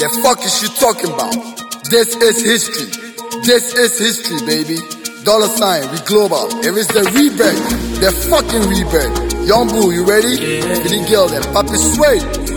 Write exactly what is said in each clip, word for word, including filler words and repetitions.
The fuck is she talking about? This is history. This is history, baby. Dollar sign, we global. It is the rebirth. The fucking rebirth. Young Boo, you ready? Yeah. Billy Girl and Papi Sway.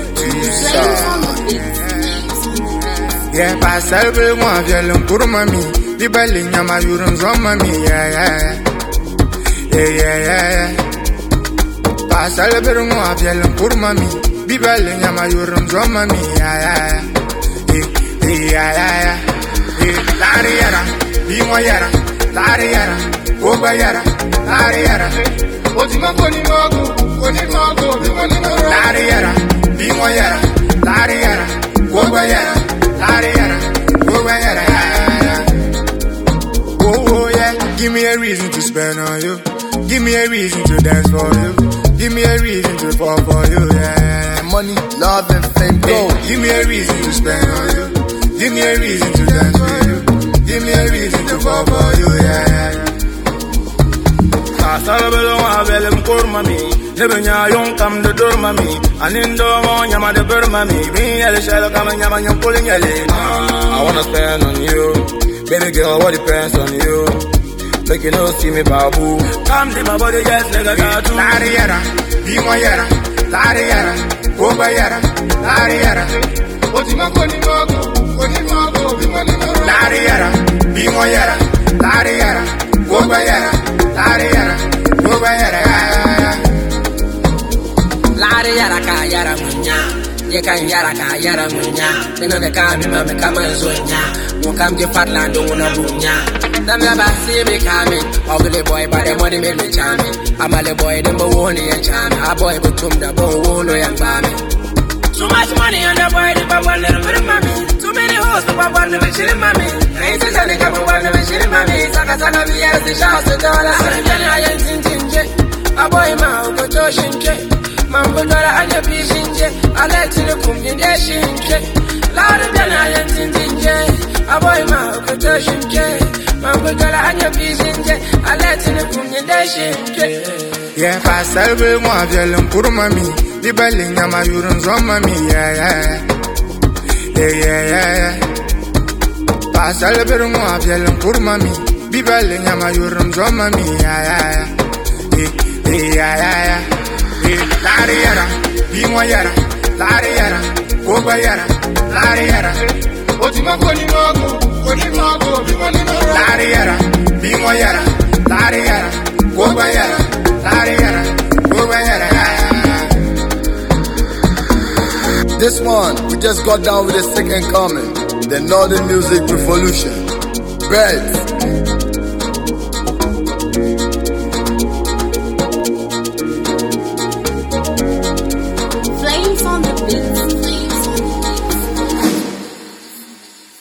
Yeah, pasa el moi violon pour mami. Di balinya ma yurun zo mami. Yeah, yeah, yeah, yeah, yeah, yeah. Pasa el moi violon pour mami. Di balinya ma yurun zo mami. Yeah, yeah, yeah, yeah, yeah, yeah. La riera, di mo yera. La riera, oba yera. La riera, otima koni mogo, koni mogo, di mo ni mo. La riera, di mo yera. La riera, oba yera. Oh, oh, yeah. Give me a reason to spend on you. Give me a reason to dance for you. Give me a reason to fall for you, yeah. Money, love, and fame, go. Hey, give me a reason to spend on you. Give me a reason to dance for you. Give me a reason to fall for you, yeah. Salabelo wa velem kurmami, nebenya yon kam de dormami, anindo mo nyama de bermami, me ele shalo kam nyama nyam pulling ele. I wanna spend on you, baby girl, what depends on you. Make you know see me babu, come to my body just like a tattoo. La riera, di mo yera, la riera, oba yera, la riera, otima koni mogo, koni mogo, di mo ni mo. La riera, di mo yera, la riera, oba yera, la riera. Lari yara ka yara munya, ye kan yara ka yara munya. Deno de ka mi mame kama zonya, mo kam je Fatland una bunya. Them never see me coming. Ugly boy, but the money make me charming. I'm a little boy, them won't and charming. A boy, but tum the bone won't know young baby. Too much money on the boy, the one little bit of mommy. Too many hoes, the one little bit of mommy. I ain't just a couple one little bit of mommy. Saka Saka, me as the shots of dollars. I ain't thinking, a boy, ma, go to Shinke. Mambo Dora, and your pigeon, I let you come in the Shinke. Louder than I ain't thinking, a boy, ma, go to Shinke. Mambo Dora, and your pigeon, I let you come in the Shinke. Yeah, pasa el moi violon pour mami. Di balinya ma yurun zo mami. Yeah, yeah, yeah, yeah, yeah, yeah. Pasa el moi violon pour mami. Di balinya ma yurun zo mami. Yeah, yeah, yeah, yeah, yeah, yeah. La riera, di mo yera. La riera, oba yera. La riera, otima koni mogo, koni mogo, di mo ni mo. La riera, di mo yera. La riera, oba yera. This one, we just got down with the second comment. The Northern Music Revolution. Birds.